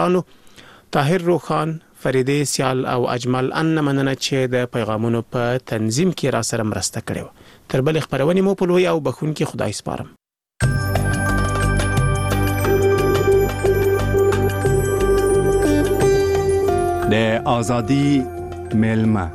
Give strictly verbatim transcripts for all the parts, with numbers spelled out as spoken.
کسانو طاهر روخان، فریده سیال او اجمل ان مننه چې د پیغامونو په تنظیم کې را سره مرسته کړې وه. تر بلې خپرونې مو په لوی او بخښونکي خدای سپارم. د آزادی میلمه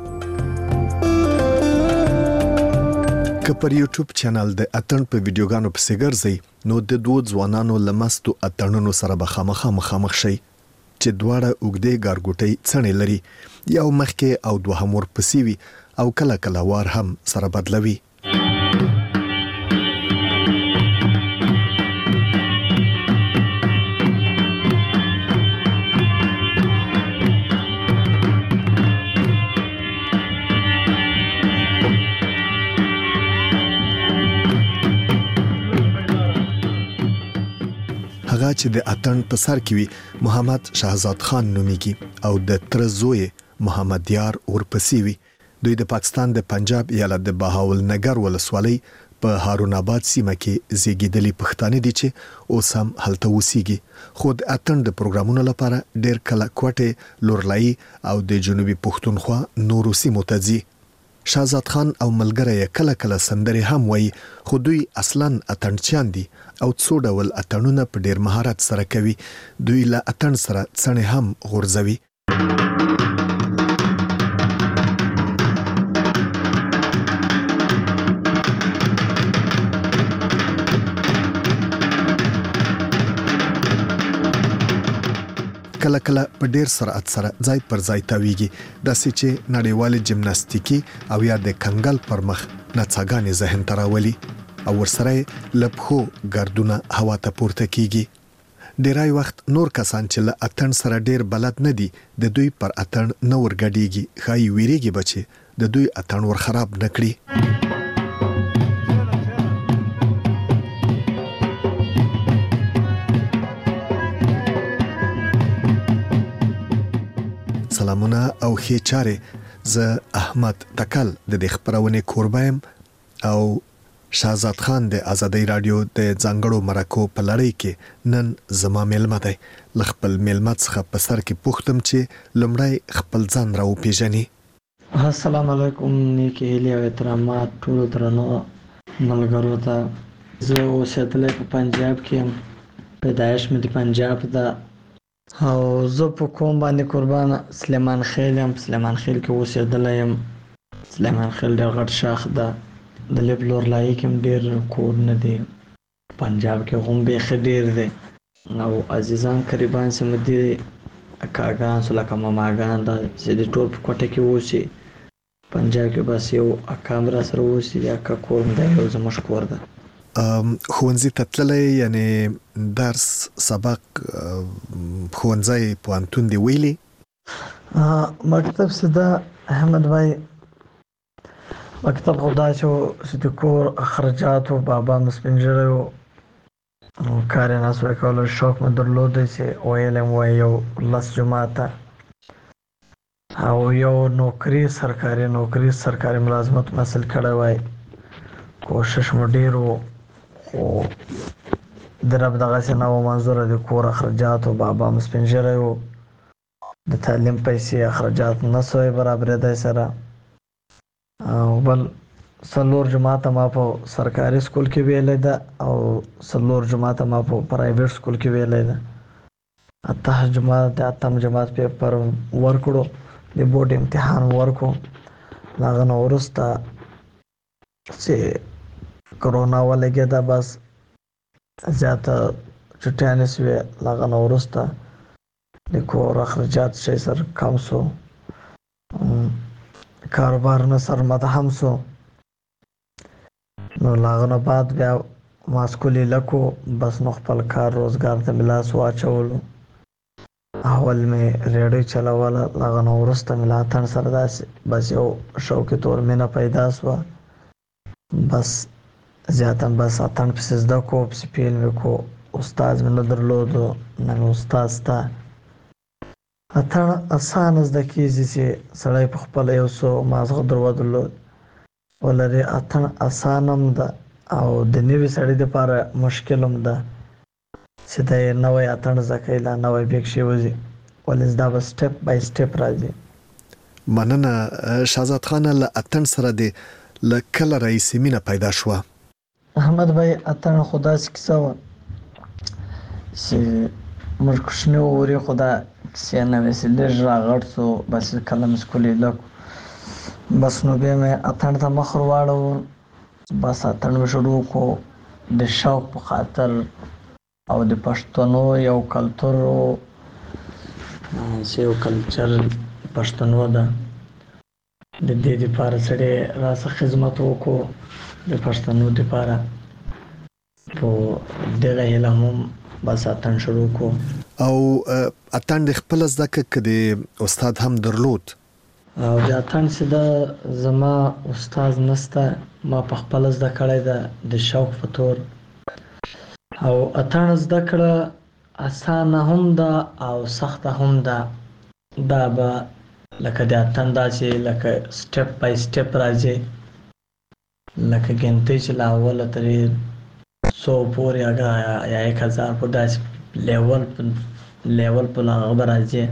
که پر یوټیوب چینل د اتن په ویډیوګانو پسې ګرځئ نو د دوه ځوانانو لمستو اتنونو سره به خامخا مخامخ شي چې دواړه اوږدې ګارګوټۍ څڼې لري، یو مخکې او دوهم ورپسې وي او کله کله وار هم سره بدلوي. هغه چې د اتن په سر کې وي محمد شهزاد خان نومیږي او د تر زوی محمد یار ورپسې وي. دوی د پاکستان د پنجاب ایالت د بهاول نګر ولسوالۍ په هارون آباد سیمه کې زیږیدلي پښتانه دي چې اوس هم هلته اوسېږي، خو د اتن د پروګرامونو لپاره ډېر کله کوټې، لورلایي او د جنوبي پښتونخوا نورو سیمو ته ځي. شهزاد خان او ملګری کله کله سندرې هم وایي، خو دوی اصلاً اتڼچیان دي او څو ډول اتڼونه په ډېر مهارت سره کوي. دوی له اتڼ سره څڼې هم غورځوي. کله کله په ډیر سرعت سره ځای پر ځای تاویږي، داسې چې نړیوال جمناستیکي او یا د کنګل پر مخ نڅاګانې ذهن ته راولي او ورسره له پښو ګردونه هوا ته پورته کیږي. ډیری وخت نور کسان چې له اتڼ سره ډیر بلد نه دي د دوی پر اتڼ نه ورګډیږي، ښایي ویریږي به چې د دوی اتڼ ور خراب نه کړي. سلامونه او ښې چارې، زه احمد تکل د دې خپرونې کوربه یم او شهزاد خان د آزادۍ رادیو د ځانګړو مرکو په لړۍ کې نن زما میلمه دی. له خپل میلمه څخه په سر کې پوښتم چې لومړی خپل ځان را وپېژني. السلام علیکم، نیکې هیلې او احترامات ټولو درنو ملګرو ته. زه اوسېدلی په پنجاب کې یم، پیدایش مې د پنجاب ده او زه په کوم باندې قربان سلیمان خیل یم. سلیمان خیل کې اوسېدلی یم. سلیمان خیل ډېر غټ شاخ ده. د لب لورلایي کې هم ډېر کورونه دي، پنجاب کې هم بیخي ډېر دی او عزیزان قریبان سمه دي، اکاګان سو لکه ماماګان دا چې د ټول په کوټه کې اوسي. پنجاب کې بس یو اکا هم را سره اوسي، اکا کور هم دی، یو زموږ کور ده. ښوونځي ته تللی، یعنې درس سبق ښوونځی پوهنتون دی ویلي؟ مکتب سده احمد بھائی، مکتب خو دا چې د کور اخراجاتو بابا مې سپین ږیری و، کار یې نسوی کولی، شوق مې درلودی چې ویل یم وایي یو لس جماعته او یو نوکري سرکاري نوکري سرکاري ملازمت مې حاصل کړی وای. کوشش مې ډېر و خو د رب دغسې نه و منظوره د کور اخراجاتو بابا مې سپین ږیری و، د تعلیم پیسې اخراجات نه سوی برابرېدی سره. او بل څلور جماعته ما په سرکاري سکول کې ویلی ده او څلور جماعته ما په پرایویټ سکول کې ویلی ده. اته جماعت د اتم جماعت پیپر ورکړو، د بورډ امتحان ورکړو. له هغه نه وروسته چې کرونا ولګېده، بس زیاته چټیانې سوې. له هغه نه وروسته د کور اخراجات شی سر کم سو، کاروبار نه سر مدهم سو. نو له هغه نه بعد بیا ما سکول یې لکو، بس نو خپل کار روزګار ته مې لاس واچولو. اول مې ریډیو چلوله، له هغه نه وروسته مې له اتڼ سره داسې بس یو شوقي طور مینه پیدا سوه. بس زیاتا بس اتڼ پسې زده کو، پسې پیل مې کو. استاد مې نه درلودو، نه مې استاد سته. اتڼ اسانه زده کېږي چې سړی په خپله یو څو مازغه درو درلود ولري. اتڼ اسانه هم ده او د نوي سړي دپاره مشکل هم ده چې د نوې اتڼ زده کوي لا نوې بیک شي وځي ولې دا به سټپ بای سټپ راځي. مننه شهزاد خان، له اتڼ سره د له کله رئیسي مینه پیدا شوه؟ احمد بھائی اتڼ خو داسې کیسه وه چې موږ کوچني وورې خو دا کیسې نه وې چې لږ راغټ سو بس کله مې سکول لیده بس نو بیا مې اتڼ ته مخ ور واړو بس اتڼ مې شروع کړو د شوق په خاطر او د پښتنو یو کلتور چې یو کلچر پښتنو ده د دې لپاره سړی راڅخه خدمت وکړو د پښتنو لپاره په دغه هیله هم بس اتڼ شروع کړو. او اتڼ د خپل زده کړې استاد هم درلود؟ او د اتڼ چې دا زما استاد نسته، ما په خپل زده کړی ده د شوق په تور. او اتڼ زده کړه اسانه هم ده او سخته هم ده. دا به لکه د اتڼ داسې لکه سټپ بای سټپ راځي، لکه ګنتې چې له اوله ترې څو پورې یا یک هزار په داسې لیول لیول په هغه به راځي.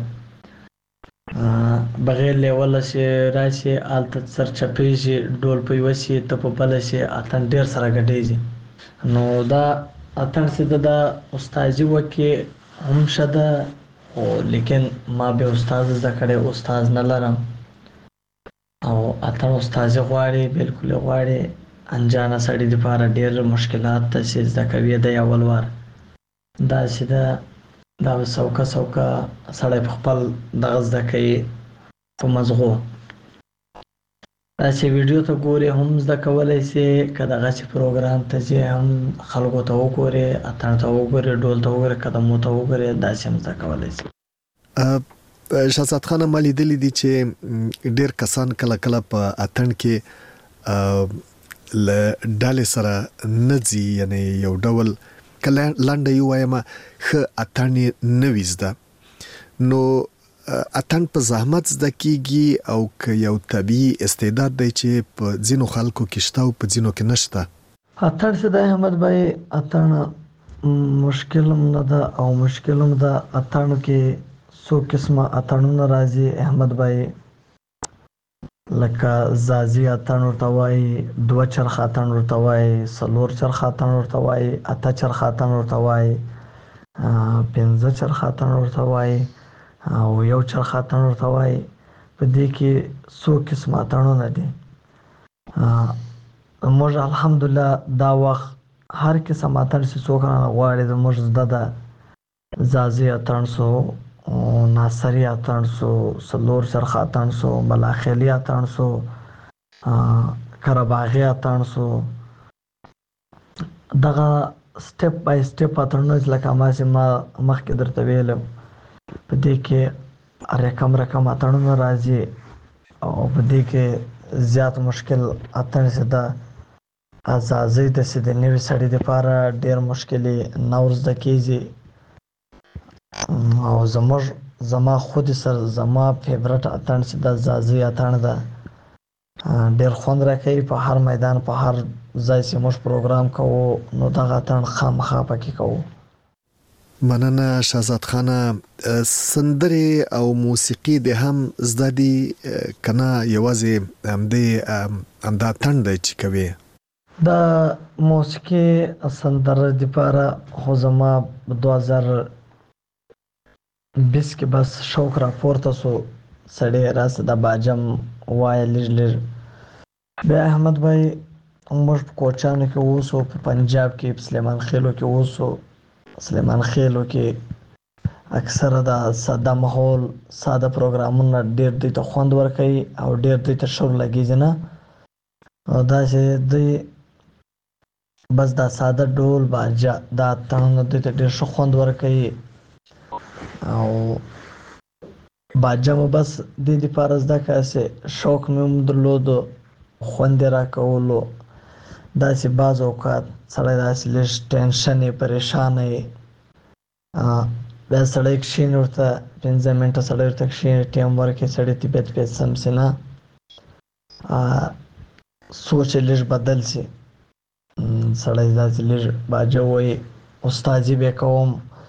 بغیر لیوله چې راشي هلته سرچپې شي ډول په یوه شي ته په بله شي اتڼ ډېر سره ګډېږي. نو دا اتڼ چې ده دا استازي وکړي هم ښه ده، خو لیکن ما بیا استاد زده کړی استاد نه لرم او اتڼ استازي غواړي بلکل یې غواړي. انجانه سړي دپاره ډېر مشکلات ته چې زده کوي د اول وار داسې ده دا به سوکه سوکه سړی په خپل دغه زده کوي په مزغو. داسې ویډیو ته ګورې هم زده کولی سي، که دغسې پروګرام ته ځې هم خلکو ته وګورې، اتڼ ته وګورې، ډول ته وګورې، قدمو ته وګورې، داسې هم زده کولی سي. شهزاد خان، ما لیدلی دي چې ډېر کسان کله کله په اتڼ کې له ډلې سره نه ځي، یعنې یو ډول کله لنډه یې ووایم ښه اتڼ یې نه وي زده. نو اتڼ په زحمت زده کیږي او که یو طبیعي استعداد دی چې په ځینو خلکو کې شته او په ځینو کې نشته؟ اتڼ چې دی احمد بھائی اتڼ مشکل هم نه ده او مشکل هم ده. اتڼ کې څو قسمه اتڼونه راځي احمد بھائی، لکه زازي اتڼ ورته وایي، دوه چرخ اتڼ ورته وایي، څلور چرخ اتڼ ورته وایي، اته چرخ اتڼ ورته وایي، پنځه چرخ اتڼ ورته وایي او یو چرخ اتڼ ورته وایي. په دې کې څو قسمه اتڼونه دي. موږ الحمدلله دا وخت هر قسم اتڼ چې څوک رانه غواړي زموږ زده ده. زازي اتڼ سو، ناصري اتڼ سو، څلور چرخ اتڼ سو، ملاخیلي اتڼ سو، کرباغي اتڼ سو. دغه سټپ بای سټپ اتڼونه لکه ما چې ما مخکې درته ویلم په دې کې رقم رقم اتڼونه راځي او په دې کې زیات مشکل اتڼ چې ده زازي ده چې د نوي سړي دپاره ډېر مشکلې نه ور زده کېږي. او زموږ زما خود سر زما فیورټ اتڼ چې د زازي اتڼ ده، ډېر خوند راکوي. په هر میدان په هر ځای چې موږ پروګرام کوو نو دغه اتڼ خامخا پکې کوو. مننه شهزاد خانه. سندرې او موسیقي د هم زده دي که نه یوازې همدې همدا اتڼ دی چې کوي؟ د موسیقي سندره دپاره خو زما دوه زره بیس کې بس شوق راپورته سو، سړی راسه د باجم وایه لږ لږ. بیا احمد بھائی موږ په کوچانو کې اوسو، په پنجاب کې په سلیمان خیلو کې اوسو. سلیمان خیلو کې اکثره د ساده ماحول ساده پروګرامونه ډېر دوی ته خوند ورکوي او ډېر دوی ته ښه لګېږي نه. او داسې دوی بس دا ساده ډول باجه دا اتڼونه دوی ته ډېر ښه خوند ورکوي او باجه مو بس دې دپاره زده کړه چې شوق مې هم درلودو، خوند یې راکولو. داسې بعض اوقات سړی داسې لږ ټینشن یې پریشانه یې بیا سړی کښېني ورته پنځه منټه سړی ورته کښېني ټیم ورکړي سړي طبیعت بیا سم شي نه سوچ یې لږ بدل شي. سړی داسې لږ باجه وایي استازي به کوم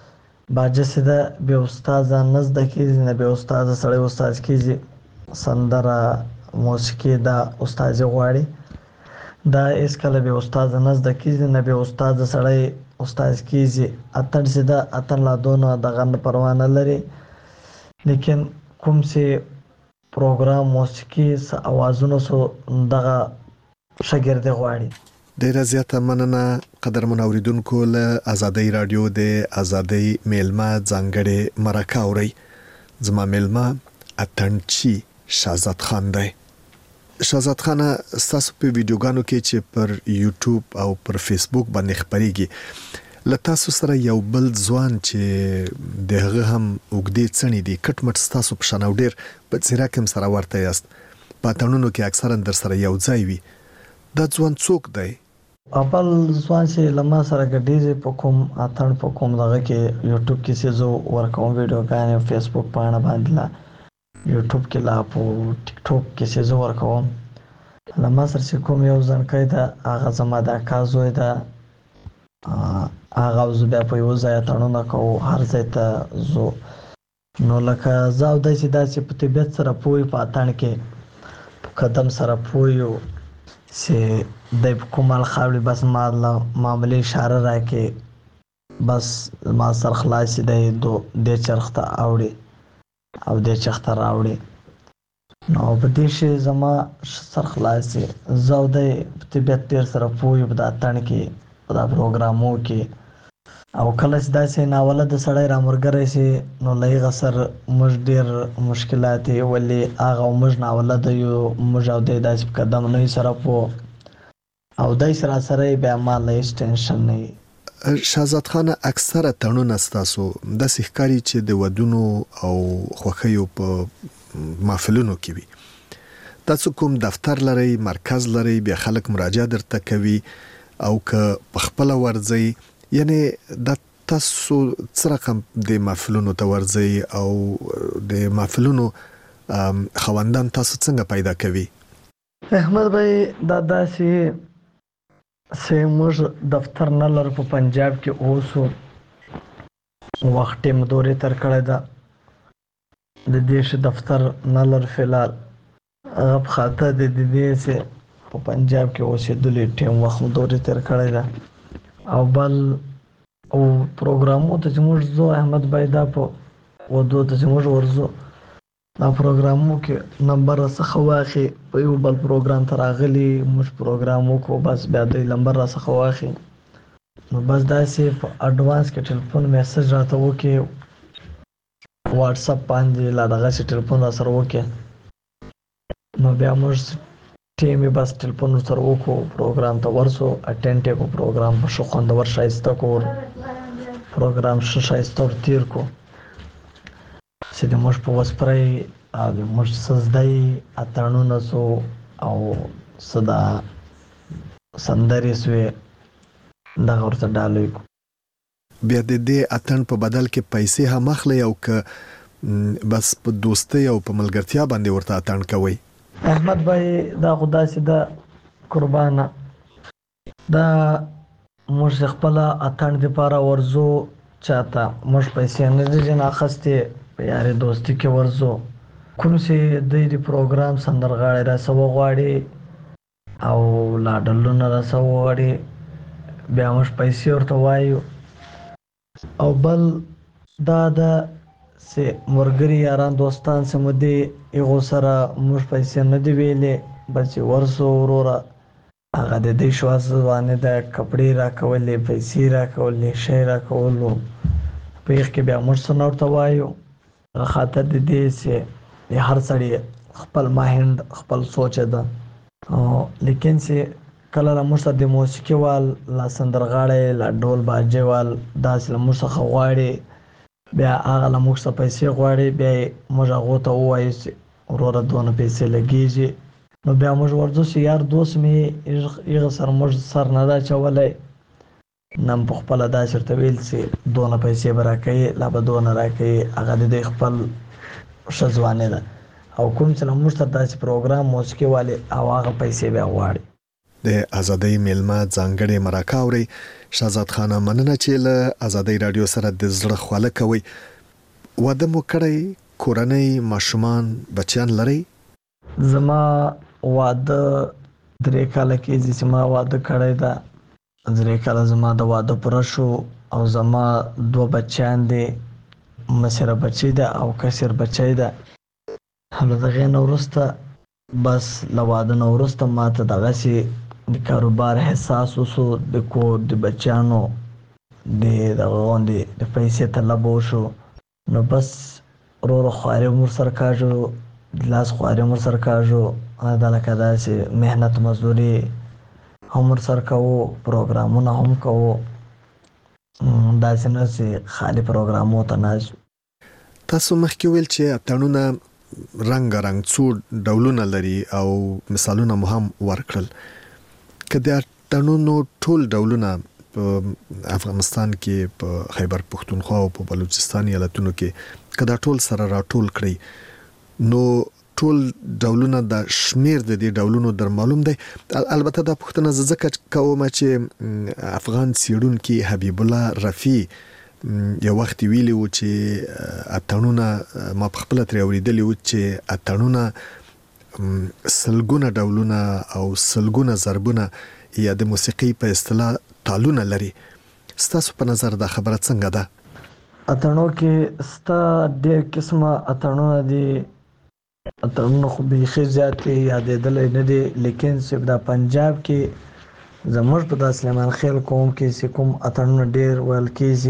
باجه چې ده بې استاده نه زده کېږي، نه بې استاده سړی استاد کېږي. سندره، موسیقي دا استادي غواړي. دا هېڅکله بې استاده نه زده کېږي، نه بې استاده سړی استاد کېږي. اتڼ چې ده اتڼ لا دونه دغه نه پروا نه لري، لیکن کوم چې پروګرام موسیقي څه اوازونه سو دغه شاګردي غواړي. ډیره زیاته مننه قدرمن اوریدونکو. له آزادۍ رادیو د آزادۍ میلمه ځانګړې مرکه اورئ. زما میلمه اتڼچي شهزاد خان دی. شهزاد خان، ستاسو په ویډیوګانو کې چې پر یوټیوب او پر فیسبوک باندې خبريږي، له تاسو سره یو بل ځوان چې دغه هم وګدې څنې دي کټ مټ ستاسو په شان او ډیر په څیرا کې سره ورته یاست، په اتڼونو کې اکثرا در سره یو ځای وي. دا ځوان څوک دی؟ اول ځوان چې لما سره ګډیږي په کوم اتڼ په کوم دغه کې یوټیوب کې چې زه ورکوم ویډیوګانې، فیسبوک پاڼه باندې لا یوټیوب کې لا په ټیک ټاک کې چې زه ورکوم، لما سره چې کوم یو ځانګړی ده هغه زما د اکا زوی ده. هغه زه بیا په یو ځای اتڼونه کوو، هر ځای ته ځو. نو لکه زه او دی چې داسې په طبیعت سره پوه یو، په اتڼ کې په قدم سره پوه یو چې دی په کوم حال خاوړي، بس ما له معمولي اشاره راکړي، بس ما سر خلاص دی دې چرخ ته اوړي او دې چرخ ته راوړي. نو په دې شی زما سر خلاص دی. زه او دی په طبیعت ډېر سره پوه یو په دا اتڼ کې، په دا پروګرامو کې. او کله چې داسې ناولده سړی راملګری شي نو له هغه سره موږ ډېر مشکلات یې، ولې هغه موږ ناولده یو، موږ او دی داسې په قدم نه یو سره پوه، او دی سره سره یې بیا ما له هېڅ ټینشن نه وي. شهزاد خان، اکثره تړونونه ستاسو داسې ښکاري چې د ودونو او خوښیو په محفلونو کې وي. تاسو کوم دفتر لرئ، مرکز لرئ، بیا خلک مراجعه درته کوي او که په خپله ورځئ؟ یعنی دا تاسو څه رقم د محفلونو ته ورځئ او د محفلونو خواندان تاسو څنګه پیدا کوي؟ احمد بھائی، دا داسې چې موږ دفتر نه لرو په پنجاب کې اوسو، وخت ټیم دورې تر کړی ده، د دې چې دفتر نه لرو فلحال، هغه په خاطر د دې چې په پنجاب کې اوسېدلو ټیم وخت دورې تر کړی ده. او بل او پروګرامو ته چې موږ ځو احمد بھائی، دا په ودو ته چې موږ ورځو، دا پروګرامو کې نمبر راڅخه واخلي، په یو بل پروګرام ته راغلي موږ پروګرام وکړو، بس بیا دوی نمبر راڅخه واخلي. نو بس داسې په اډوانس کې ټلیفون میسج راته وکړي، واتساپ باندې لا دغسې ټلیفون را سره وکړي، نو بیا موږ ټیم یې بس ټلیفون ورسره وکړو، پروګرام ته ورسو، اټینډ یې کړو، پروګرام په ښه خوندور ښایسته کړو، پروګرام ښه ښایسته ور تېر کړو چې د موږ په وسپرۍ او د موږ څه زده یي، اتڼونه سو او څه دا سندرې سوې، دغه ورته ډالۍ کړو. بیا د دې اتڼ په بدل کې پیسې هم اخلئ او که بس په دوستۍ او په ملګرتیا باندې ورته اتڼ کوئ؟ احمد بھائی، دا خو داسې ده قربانه، دا موږ خپله اتڼ دپاره ورځو، چاته موږ پیسې نه دي ځینې اخیستې، په یارې دوستي کې ورځو. کوم چې دوی د پروګرام سندرغاړی راسه وغواړي او لاډلونه راسه وغواړي، بیا موږ پیسې ورته وایو. او بل دا ده چې ملګري یاران دوستان چې مو دي، هغو سره موږ پیسې نه دي ویلې، بس چې ورسو وروره، هغه د دې شوا ځوانې ده، کپړې راکولې، پیسې راکولې، شی راکولو، په هغې کې بیا موږ څه نه ورته وایو. هغه خاطر د دې چې د هر سړي خپل مایند خپل سوچ ده، لیکن چې کله له موږ سره د موسیقي وال، لا سندرغاړی، لا ډول باجې وال داسې له موږ څخه غواړي، بیا هغه له موږ څخه پیسې غواړي، بیا یې موږ هغو ته ووایو چې وروره دونه پیسې لګېږي. نو بیا موږ ورځو چې یار دوست مې هغه سره موږ سر نه ده اچولی، نن په خپله داسې ورته ویل چې دونه پیسې به راکوي، لا به دونه راکوي، هغه د دوی خپل ښه ځواني ده. او کوم چې له موږ سره داسې پروګرام موسیقي والي او هغه پیسې بیا غواړي. د ازادۍ میلمه ځانګړي مرکه اوري. شهزاد خان مننه چې له ازادۍ رادیو سره د زړه خواله کوي. واده مو کړی؟ کورنۍ، ماشومان، بچیان لري؟ زما واده درې کاله کېږي چې ما واده کړی ده. درې کاله زما د واده پوره شو او زما دوه بچیان دي. مشره بچی ده او کشر بچی ده. له دغې نه وروسته بس له واده نه وروسته ما ته دغسې د کاروبار حساس وسو، د کور د بچیانو د دغه غوندې د پیسې طلب وشو. نو بس ورو ورو خواري هم ورسره کاږو، د لاس خواري هم ورسره کاږو، دا لکه داسې محنت مزدوري هم ورسره کوو، پروګرامونه هم کوو. داسې نه چې خالي پروګرامو ته ناست. تاسو مخکې ویل چې اتڼونه رنګ رنګ څو ډولونه لري او مثالونه مو هم ورکړل. که د اتڼونو ټول ډولونه په افغانستان کې، په خیبر پښتونخوا او په بلوچستان ایالتونو کې که دا ټول سره راټول کړئ، نو ټول ډولونه د شمیر د دې ډولونو در معلوم دی؟ البته دا پوښتنه زه ځکه کوم چې افغان څېړونکي حبیب الله رفیع یو وخت ویلي و چې اتڼونه، ما په خپله ترې اورېدلي و چې اتڼونه سلګونه ډولونه او سلګونه ضربونه یا د موسیقي په اصطلاح تالونه لري. ستاسو په نظر دا خبره څنګه ده؟ اتڼو کې ستا ډېر قسمه اتڼونه دي. اتڼونه خو بیخي زیات یادېدلی نه دي، لیکن صرف دا پنجاب کې زموږ په دا سلیمان خیل قوم کې چې کوم اتڼونه ډېر ویل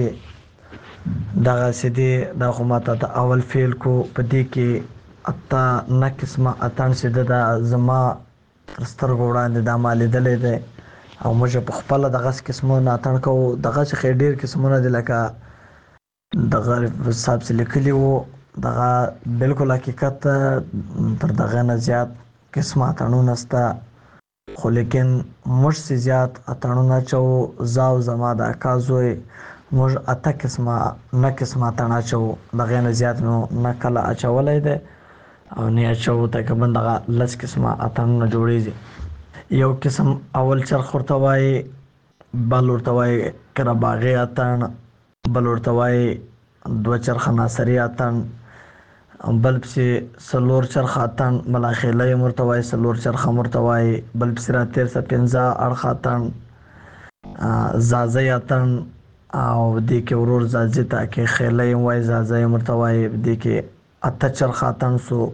کېږي دغسې دي. دا خو ماته د اول فیل کو په دې کې اته نه قسمه اتڼ چې ده دا زما تر سترګو وړاندې دا ما لیدلی دی او موږ په خپله دغسې قسمونه اتڼ کوو. دغسې خو ډېر قسمونه دي لکه دغه صاحب چې لیکلي وو، دغه بلکل حقیقت تر دغه نه زیات قسمه اتڼونه شته. خو لیکن موږ چې زیات اتڼونه اچوو، زه او زما د اکا زوی موږ اته قسمه نه قسمه اتڼ اچوو. دغې نه زیات مو نه کله اچولی دی او نه اچوو. تقریبا دغه لس قسمه اتڼونه جوړېږي. یو قسم اول چرخ ورته وایي، بل ورته وایي کرهباغي اتڼ، بل ورته وایي دوه چرخه ناصري اتڼ، بل پسې څلور چرخه اتڼ ملاخیلی هم ورته وایي، څلور چرخه هم ورته وایي، بل پسې راتېر شه پنځه اړخه اتڼ، زازی اتڼ، او دې کې ورور زازي ته کې خیلی هم وایي، زازی هم ورته وایي. دې کې اته چرخه اتڼ سو.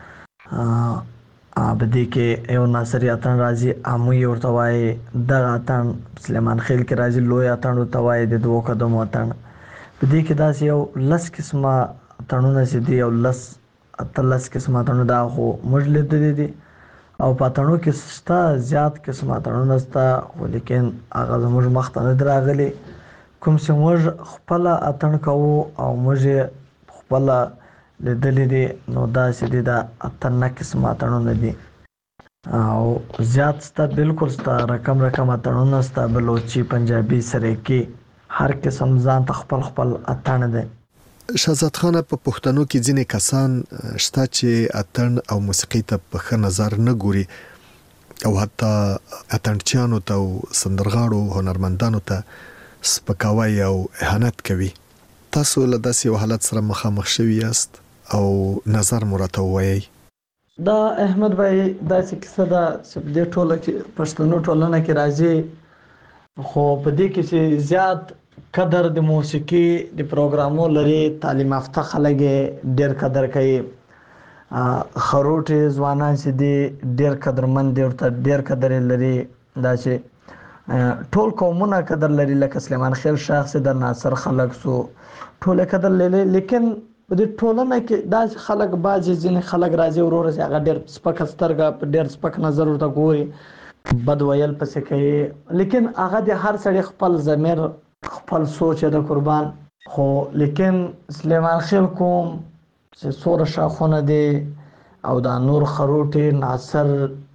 په دې کې یو ناصري اتڼ راځي، اموی ورته وایي. دغه اتڼ سلیمان خیل کې راځي، لوی اتڼ ورته وایي، د دوو قدمو اتڼ. په دې کې داسې یو لس قسمه اتڼونه چې دي، یو لس اتلس قسمه اتڼونه دا خو موږ لیدلي دي. او په اتڼو کې شته زیات قسمه اتڼونه شته، خو لیکن هغه زموږ مخ ته نه دي راغلي. کوم چې موږ خپله اتڼ کوو او موږ یې خپله لیدلي دي، نو داسې دي دا اته نه قسمه اتڼونه دي. او زیات شته، بلکل شته، رقم رقم اتڼونه شته، بلوچي، پنجابي، سریکي، هر قسم ځان ته خپل خپل اتڼ دی. شهزاد خان، په پښتنو کې ځینې کسان شته چې اتڼ او موسیقي ته په ښه نظر نه ګوري او حتی اتڼچیانو ته او سندرغاړو هنرمندانو ته سپکاوی او اهانت کوي. تاسو له داسې یو حالت سره مخامخ شوي یاست او نظر مو راته ووایئ؟ دا احمد بھائی داسې کیسه ده چې په دې ټوله کې پښتنو ټولنه کې راځي، خو په دې کې چې زیات قدر د موسیقي د پروګرامو لري، تعلیم یافته خلک یې ډېر قدر کوي. خروټې ځوانان چې دي ډېر قدرمند دي، ورته ډېر قدر یې لري. دا چې ټول قومونه قدر لري، لکه سلیمان خیل شاخ چې د ناصر خلک سو ټول قدر لري. لیکن په دې ټولنه کې داسې خلک، بعضې ځینې خلک راځي ورور چې هغه ډېر سپکه سترګه په ډېر سپک نظر ورته ګوري، بد ویل پسې کوي. لیکن هغه د هر سړي خپل ضمیر، خپل سوچ د قربان. خو لیکن سلیمان خیل قوم چې څومره شاخونه دي او دا نور خروټې، ناصر،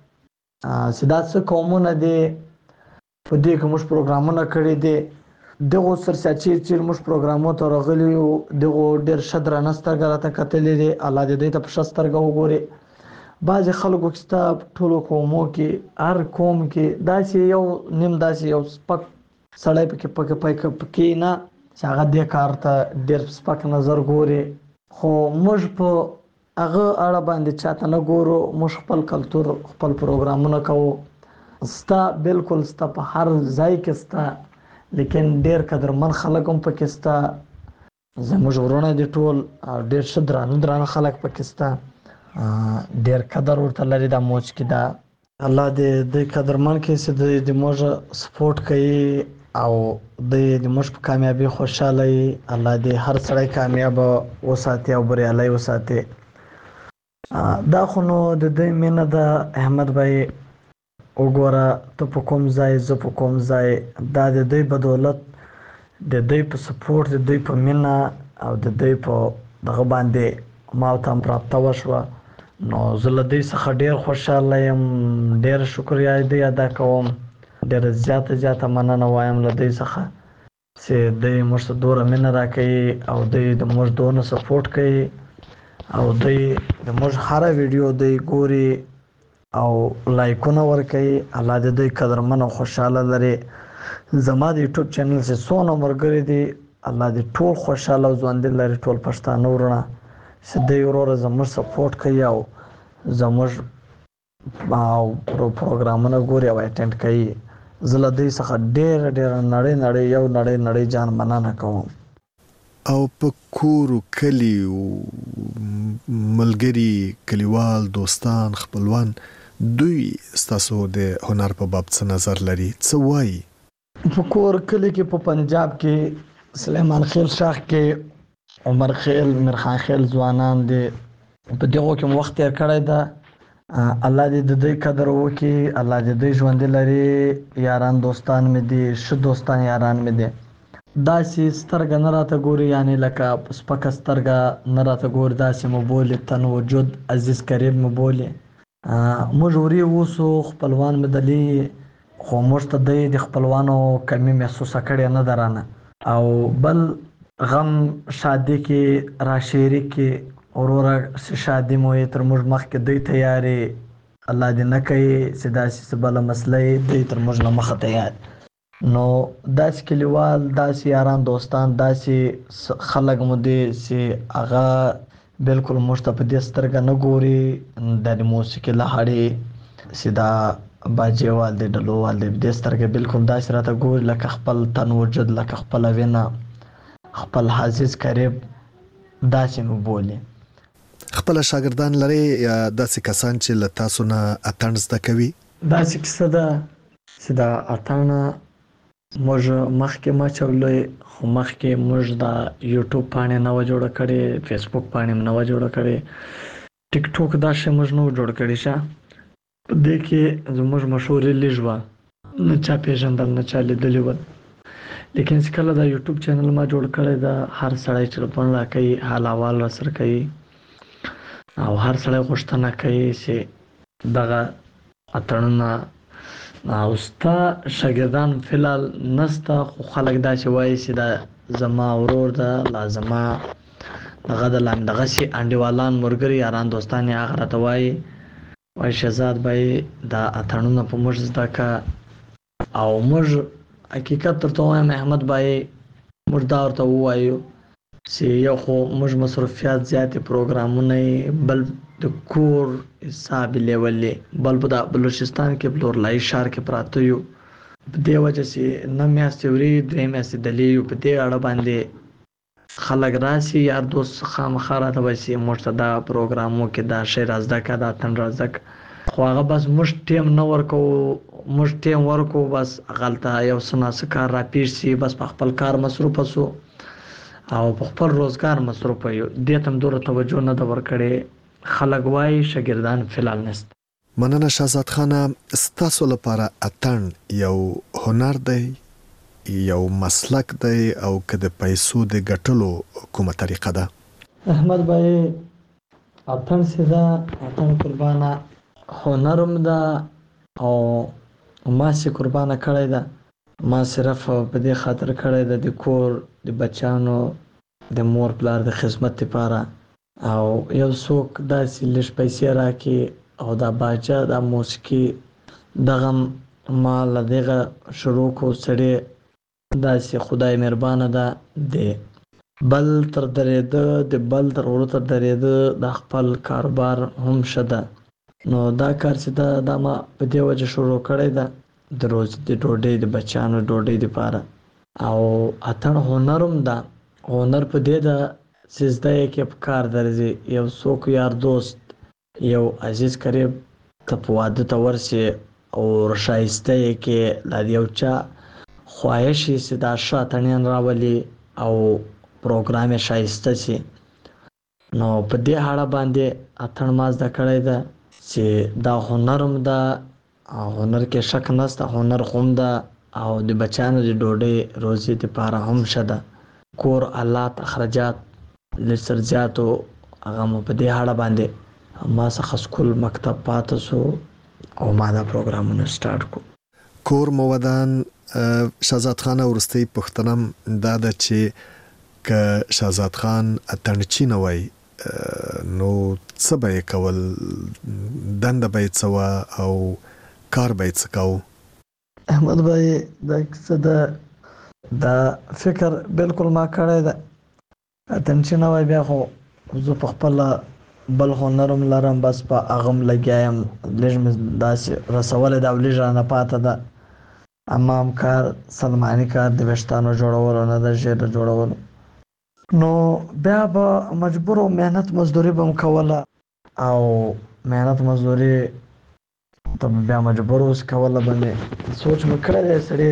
چې دا څه قومونه دي، په دې کې موږ پروګرامونه کړي دي. دغو سرساچي چې موږ پروګرامو ته راغلي یو، دغو ډېر ښه درنه سترګه راته کتلې دي. الله دې دوی ته په ښه سترګه وګوري بعضې خلکو کې ستا ټولو قومو کې هر قوم کې داسې یو نیم داسې یو سپک سړی پکې پکې پکې پکې نه چې هغه دې کار ته ډېر سپک نظر ګوري. خو موږ په هغه اړه باندې چاته نه ګورو. موږ خپل کلتور خپل پروګرامونه کوو. ستا بالکل ستا په هر ځای کې ستا لیکن ډېر قدرمن خلک هم پکې ستا. زموږ ورونه دي ټول ډېر ښه درانه درانه خلک پکې ستا. ډېر قدر ورته لري دا موج کې. دا الله دې د قدرمن کې چې د موږ سپورټ کوي او د موږ په کامیابی خوشاله وي. الله دې هر سړی کامیاب وساتي او بریالی وساتي. دا خو نو د دې مینه د احمد بھائی وګوره ته په کوم ځای زه په کوم ځای دا د دوی بدولت د دوی په سپورټ د دوی په مینه او د دوی په دغه باندې ما ته هم رابطه وشوه. نو زه له دوی څخه ډېر خوشحاله یم. ډېر شکریه دوی ادا کوم. ډېره زیاته زیاته مننه وایم له دوی څخه چې دوی موږ ته دومره مینه راکوي او دوی د موږ دونه سپورټ کوي او دوی د موږ هره ویډیو دوی ګوري او لایکونه ورکوي. الله دې دوی قدرمن او خوشحاله لري. زما د یوټیوب چینل چې څونه ملګري دي الله دې ټول خوشحاله او ژوندي لري. ټول پښتانه ورونه چې دوی وروره زموږ سپورټ کوي او زموږ پروګرامونه ګوري او اټینډ کوي. زه له دوی څخه ډېره ډېره نړۍ نړۍ یو نړۍ نړۍ جان مننه کوم. او په کور کلیو ملګري کلیوال دوستان خپلوان دوی ستاسو د هنر په باب څه نظر لري؟ څه وایي؟ په کور کلی کې په پنجاب کې سلیمان خیل شاخ کې عمر خیل میرخان خیل ځوانان دي. په دغو کې وخت تیر کړی ده. الله دې د دوی قدر وکړي. الله دې دوی ژوندي لري. یاران دوستان مې دي. ښه دوستان یاران مې دي. داسې سترګه نه راته ګوري یعنې لکه سپکه سترګه نه راته ګوري. داسې مو بولي تن وجود عزیز قریب مو بولي. موږ وري اوسو خپلوان مې دلي خو موږ ته دی د خپلوانو کمی محسوسه کړې نه ده رانه. او بل غم شادي کې را شعري کې وروره شادي مو یې تر موږ مخکې دی تیارې. الله دې نه کوي چې داسې څه بله مسله یې دی تر موږ نه مخه تیار. نو داسې کلیوال داسې یاران دوستان داسې خلک مو دي چې هغه بالکل موږ ته په دې سترګه نه ګوري. د موسیقي لهړې چې دا باجوال دی ډلووال دی په دې سترګه بالکل داسې راته ګوري لکه خپل تن وجود لکه خپله وینه خپل عزیز قریب داسې مو بولي. خپل شاګردان لري یا داسې کسان چې له تاسو نه اتڼ زده کوي؟ داسې کیسه ده چې دا اتڼ موږ مخکې ما چولوی خو مخکې موږ د یوټیوب پاڼې نه وه جوړه کړې. فیسبوک پاڼې هم نه وه جوړه کړې. ټیک ټوک دا شی موږ نه و جوړ کړی. شه په دې کې زموږ مشهوري لږ وه. نه چا پېژندل نه چا لیدلي ول. لیکن چې کله دا یوټیوب چینل ما جوړ کړی ده هر سړی ټلیفون راکوي حال احوال راسره کوي او هر سړی غوښتنه کوي چې دغه اتڼونه او ستا شاګردان فلحال نسته خو خلک داسې وایي چې دا زما ورور ده لا زما دغه د دغسې انډیوالان ملګري یاران دوستان یې هغه راته وایي وایي شهزاد بھائی دا اتڼونه په موږ زده که. او موږ حقیقت درته وایم احمد بھائی موږ دا ورته ووایو چې یو خو موږ مصروفیات زیاتې پروګرامونه بل د کور حساب لیولې بل په د بلوچستان کې بلورلایي ښار کې پراته یو. په دې وجه چې نه میاشتې وري دوې میاشتې دلې یو. په دې اړه باندې خلک راسي یار دوست خامخا راته وایي چې موږ ته دا پروګرامو کې دا شی را زده که دا اتڼ را زده که. خو هغه بس موږ ټیم نه ورکوو. موږ ټیم ورکوو بس هغلته یو څه ناڅه کار را پیښ سي بس په خپل کار مصروفه سو او په خپل روزګار مصروفه یو. دې ته هم دومره توجه نه ده ورکړې. خلک وایي شاګردان فلحال نشته. مننه شهزاد خانه. ستاسو لپاره اتڼ یو هنر دی یو مسلک دی او که د پیسو د ګټلو کومه طریقه ده؟ احمد بھائی اتڼ چې ده اتڼ قربانه هنر هم ده او ما چې قربانه کړی ده ما صرف په دې خاطر کړی ده د کور د بچیانو د مور پلار د خدمت لپاره او یو څوک داسې لږ پیسې راکړي او دا باجه دا موسیقي دغه ما لدغه شروع کو سړی داسې خدای مهربانه ده د بل تر درېده د بل تر ورو تر درېده د خپل کاروبار هم ښه ده. نو دا کار چې ده دا ما په دې وجه شروع کړی ده د روز د ډوډۍ د بچیانو ډوډۍ دپاره. او اتڼ هنر هم ده. هنر په دې ده چې زده یې کې په کار درځي. یو څوک یار دوست یو عزیز قریب ته په واده ته ورسې او ښایسته یې کې لا د یو چا خواهش یې چې دا ښه اتڼیان راولي او پروګرام یې ښایسته شي. نو په دې اړه باندې اتڼ ما زده کړی ده چې دا هنر هم ده. هنر کې شک نشته، هنر خو هم ده او د بچیانو د ډوډۍ روزي دپاره هم ښه ده. کور حالات اخراجات لږ څه زیاتو هغه مو په دې اړه باندې ما څخه سکول مکتب پاته سو او ما دا پروګرامونه سټارټ کو. کور مو ودان شهزاد خان ورستی پښتنم دا ده چې که شهزاد خان اتڼچی نه وای نو څه به یې کول؟ دنده به یې څه وه او کار به یې څه کوو؟ احمد بھائی دا څه ده دا فکر بالکل ما کړی ده. اتڼچی نه وای بیا خو زه په خپله بل هنر هم لرم، بس په هغه هم لګیا یم. لږ مې داسې رسولی ده او لږ رانه پاته ده. امام کار سلماني کار د ویښتانو جوړولو نه ده، ژیره جوړولو. نو بیا به مجبور و محنت مزدوري به م کوله او محنت مزدوري ته بیا مجبور اوس کوله به مې سوچ مې کړی دی سړی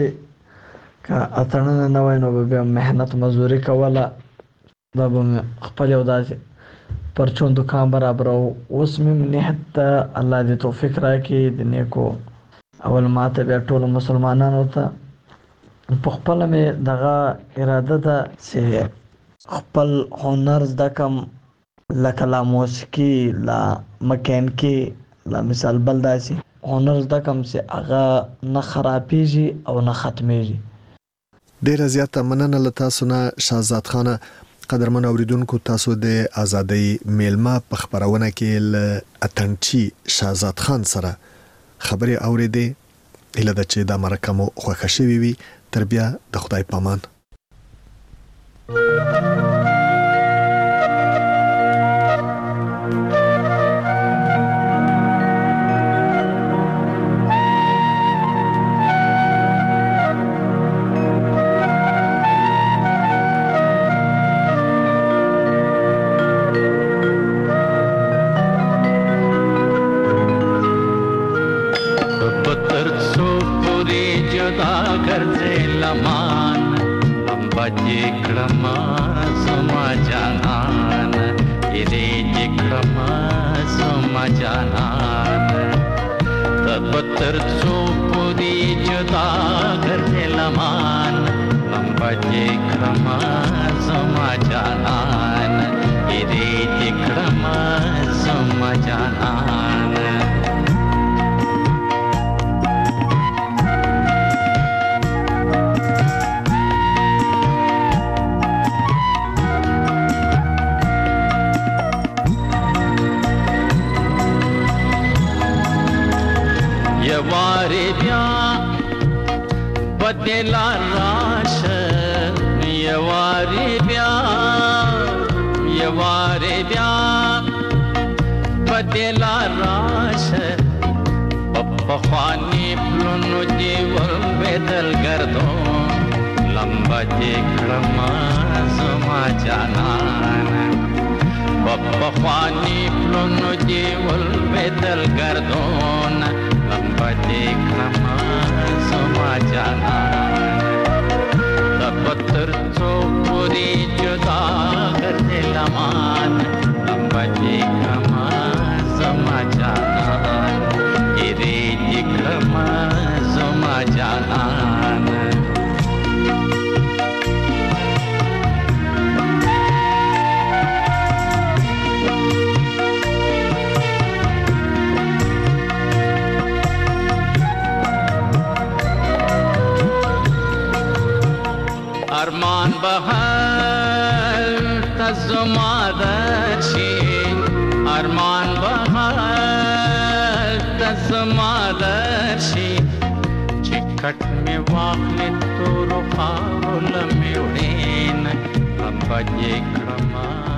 که اتڼونه نه وای نو به بیا محنت مزدوري کوله. دا به مې خپل یو داسې پرچون دکان برابرو. اوس مې نیت ته الله دې توفیق راکړي د نیکو. اول ما ته بیا ټولو مسلمانانو ته په خپله مې دغه اراده ده چې خپل هنر زده کم، لکه لا موسیقي لا مکانیکي لا مثال بل داسې هنر زده کم چې هغه نه خرابېږي او نه ختمېږي. ډیره زیاته مننه له تاسو نه شهزاد خانه. قدرمن اوریدونکو، تاسو د ازادۍ میلمه په خبرونه کې له اتڼچی شهزاد خان سره خبرې اورېدې. هیله ده چې دا مرکه مو خوښه شوې وي. تر بیا د خدای پامان. ارمان بهر تزما درشي، ارمان بهر زما درشي چې کټ مې واخلې تورو خاورو له مې وړې نه غم به دې کړمه